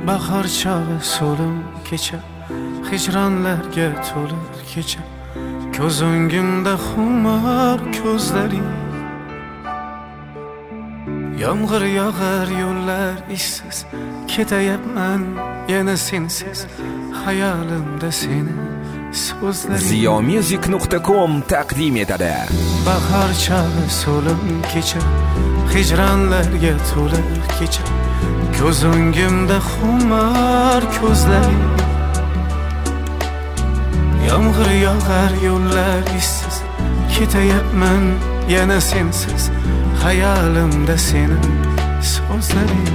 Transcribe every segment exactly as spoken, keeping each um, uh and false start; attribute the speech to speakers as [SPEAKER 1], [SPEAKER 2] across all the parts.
[SPEAKER 1] bahor chog'i so'lim kecha, hijronlarga to'lib kecha, ko'z o'ngimda xumor ko'zlaring. Yomg'ir yog'ar, yo'llar ishsiz, ketayapman yana sensiz, hayolimda seni so'zlaring.
[SPEAKER 2] ziyo music nuqta com taqdim etadi.
[SPEAKER 1] Bahor chog'i so'lim kecha, hijronlarga to'lib kecha, ko'z o'ngimda xumor ko'zlaring. Yomg'ir yog'ar, yo'llar ishsiz, ketayapman yana sensiz, hayolimda seni so'zlaring.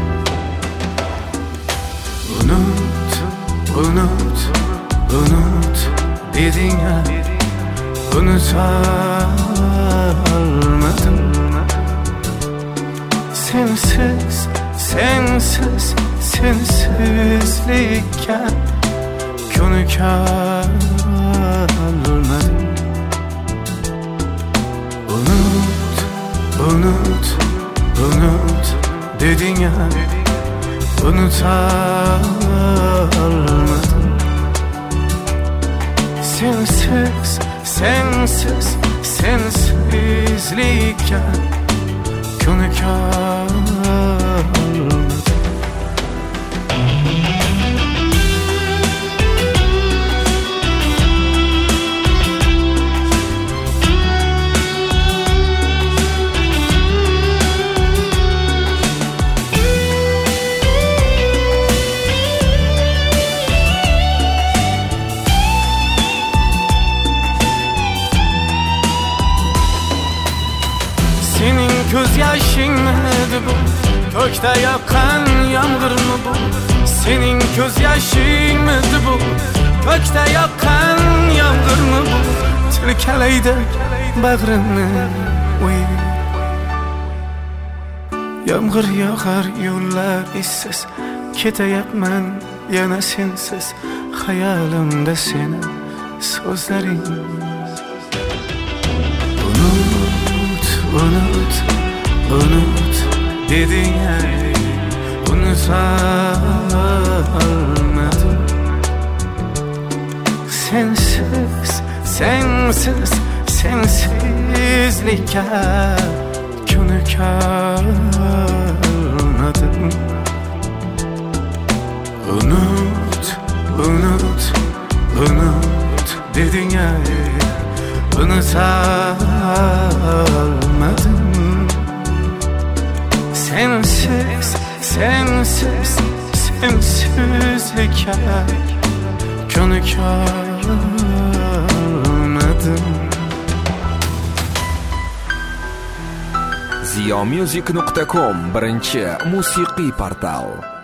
[SPEAKER 1] Unut, unut, unut deding-a, unutolmadim. Sensiz, sensiz, sensizlikka ko'nikolmadim. Unut, unut, unut deding-a, unutolmadim. Sensiz, sensiz, sensizlikka ko'nikolmadim. Senin ko'z yoshingmidi bu, ko'kda yoqqan yomg'irmi bu? Sening ko'z yoshingmidi bu, ko'kda yoqqan yomg'irmi bu? Tilkalaydi bag'rimni o'y. Yomg'ir yog'ar, yo'llar ishsiz, ketayapman yana sensiz, hayolimda seni so'zlaring. Unut, unut deding-a, unutolmadim. Sensiz, sensiz, sensizlikka ko'nikolmadim. Unut, unut, unut deding-a, unutolmadim. Sensiz, sensiz, sensizlikka ko'nikolmadim.
[SPEAKER 2] ziyo music nuqta com birinchi musiqiy portal.